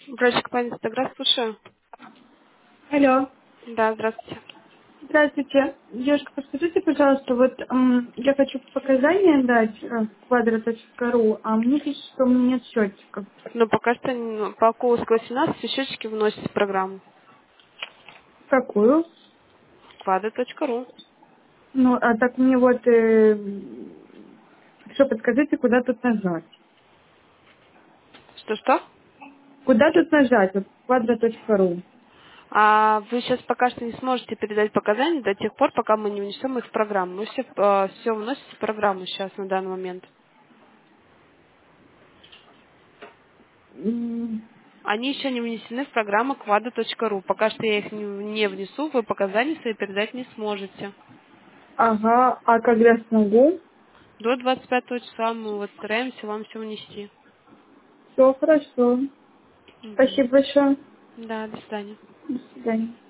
Брачек пани Инстаграм, слушаю. Алло. Да, здравствуйте. Здравствуйте. Девушка, подскажите, пожалуйста, вот я хочу показания дать в quadro.ru, а мне пишут, что у меня нет счетчиков. Но пока что по Куловской 18 все счетчики вносят в программу. Какую? Quadro.ru. Ну, а так мне вот, что, подскажите, куда тут нажать? Что-что? Куда тут нажать? Вот quadro.ru. А вы сейчас пока что не сможете передать показания до тех пор, пока мы не внесем их в программу. Мы все вносим в программу сейчас на данный момент. М, Они еще не внесены в программу quadro.ru. Пока что я их не внесу, вы показания свои передать не сможете. Ага, а когда смогу? До 25 числа мы вот стараемся вам все внести. Все хорошо. Мгм. Спасибо большое. Да, до свидания. До свидания.